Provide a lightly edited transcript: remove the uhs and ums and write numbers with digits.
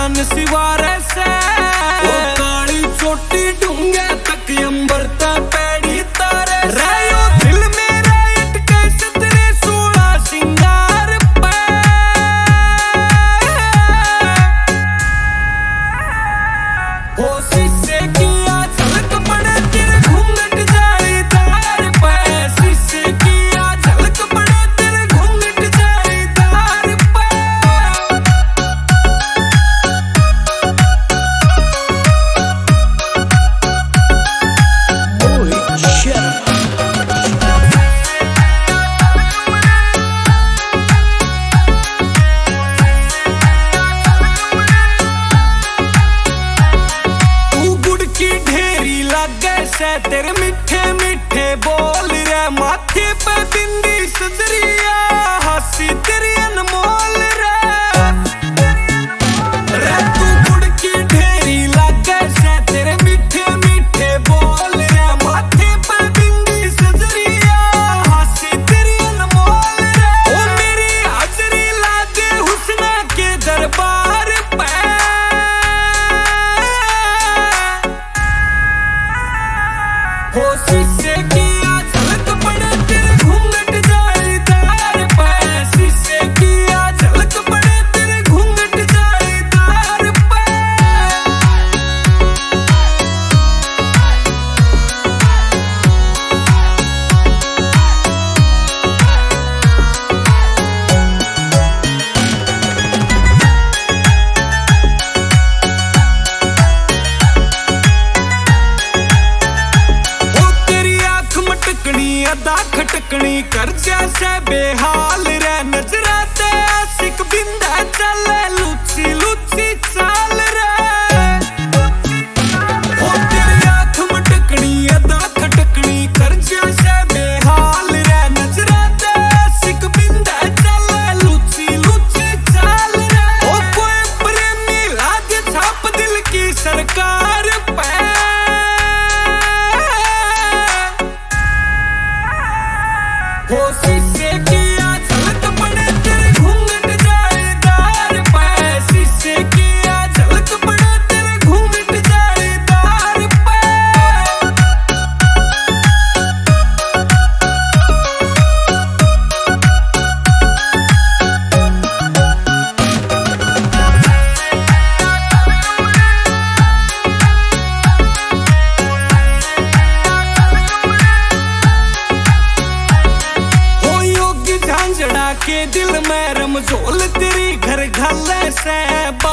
जान सिवारे से ओ काली चोटी ढूंगे तक अंबर ता पैड़ी तारे रहो दिल मेरा इटके सतरे 16 सिंगार पे हो शीशे किया झलक पड़े तेरे घूंघट जालीदार पे शीशे किया झलक पड़े तेरे घूंघट जालीदार पे तेरे मीठे मीठे बोल रे माथे पे बिंदी सजरिया हंसी तेरी अनमोल रे तू गुड़ की ढेरी लागे से तेरे मीठे मीठे बोल रे माथे पे बिंदी सजरिया हंसी तेरी अनमोल रे ओ मेरी हाजरी लागे हुस्ना के दरबार पे हो शीशे किया झलक पड़े तेरे घूंघट जालीदार पे शीशे किया झलक पड़े तेरे घूंघट जालीदार पे अदा खटकनी कर जैसे बेहाल रे नजरा ते आशिक बिंदा चले लुची लुची चाल रे हो तेरी आँख मटकनी अदा खटकनी कर जैसे बेहाल रे नजरा ते आशिक बिंदा चले लुची लुची चाल रे ओ कोई प्रेमी लागे छाप दिल की सरकार पे हो शीशे किया झलक पड़े तेरे घूंघट जालीदार पे शीशे किया झलक पड़े तेरे घूंघट जालीदार पे के दिल में रमझोल तेरी घर घाले से